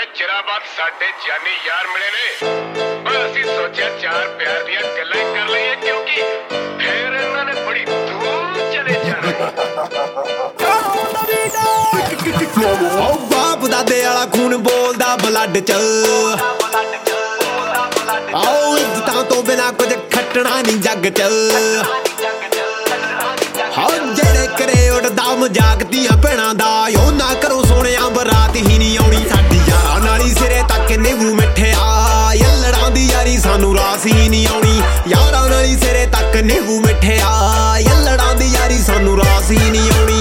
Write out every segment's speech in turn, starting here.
चिरा बाद साडे जानी यार मिले ने और असी सोचा चार प्यार दियां गल्लां कर लईए क्योंकि फिर इन्हां ने बड़ी दूर चले जाना बाप दादे वाला खून बोलदा ब्लड च आओ इज्जतां तो बिना कुछ खटना नहीं जग च हाँ जेड़े करे उड़दा मजाक दियां भैणां दा ओ ना करो सोहणिया बरात ही नहीं आउणी साडी यारां नाल ही सिरे तक नींबू मिठे आ यल्लड़ां दी यारी सानू रास ही नहीं आउणी यारां नाल ही सिरे तक नींबू मिठे आ यल्लड़ां दी यारी सानू रास ही नहीं आउणी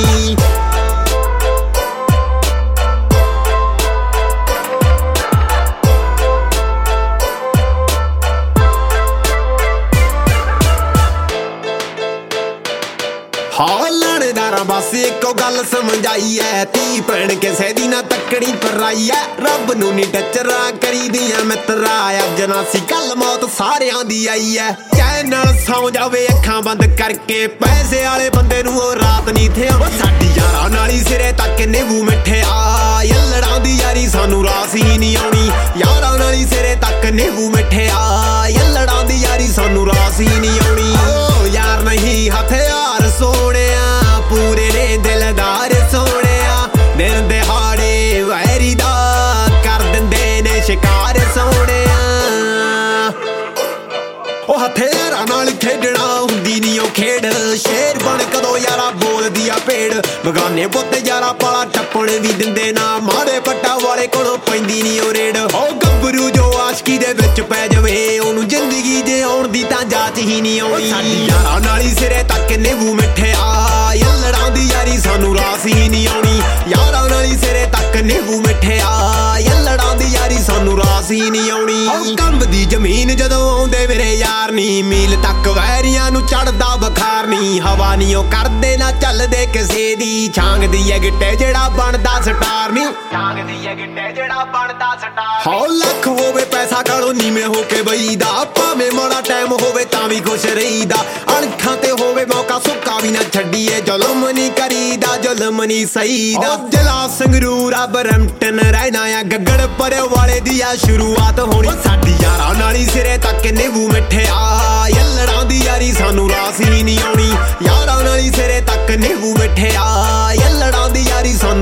हाँ लाणेदारा बस इको गल समझाई है धी भैन किसे दी ना तकड़ी पराई है रब नू नी टचरा करी दियां मित्रा अज नासी कल मौत सारियां दी आई है चैन नाल सौ जावे अखां बंद करके पैसे वाले बंदे नू ओ रात नी थे साडी यारां नाल ही सिरे तक नींबू मिठे आ यल्लड़ां दी यारी सानू रास ही नहीं आउणी यारां नाल ही सिरे तक नींबू मिठे आ यल्लड़ां दी यारी सानू रास ही नहीं आउणी ओ यार नहीं हथियार सोहणिया पूरे ने दिलदार सोहणिया दिन दिहाड़े वैरी दा कर दिंदे ने शिकार सोहणिया ओ हथियारां नाल खेडना हुंदी नी ओ खेड शेर बन कदों यारा बोलदी आ भेड़ बगाने पुੱਤ यारा पाला टप्पण भी दिंदे ना माड़े पट्टा वाले कोलों पैंदी नी ओ रेड़ ओ गब्बरू जो आशकी दे विच पै जावे ओनू जिंदगी जे आउण दी तां जाच ही नहीं आउणी साडी यारां नाल ही सिरे तक नींबू मिठे आ यल्लड़ां दी यारी सानू रास ही नहीं आउणी यारां नाल ही सिरे तक नींबू मिठे आ यल्लड़ां दी यारी सानू रास ही नहीं आउणी ओ कंबदी जमीन जदों आउंदे मेरे यार नी मील तक वैरियां नू चढ़दा बखार नी हवा नी ओ करदे ना चलदे किसे दी छांग दी है गिट्टे जेड़ा बनदा स्टार नी छांग दी है गिट्टे जेड़ा बनदा स्टार हो लख होवे पैसा कालो नीवें होके बईदा भावें माड़ा टाइम होवे तां भी खुश रहीदा अणखां ते होवे मौका सुक्का भी ना छड्डीए जुल्म नी करीदा जुल्म नी सहीदा जिला संगरूर आ बरमटन रहना आ गगड़ परे वाले दी आ शुरुआत होनी साडी यारां नाल ही सिरे तक नींबू मिठे आ यल्लड़ां दी यारी सानू रास ही नहीं आउणी यारां नाल ही सिरे तक नींबू मिठे आ यल्लड़ां दी यारी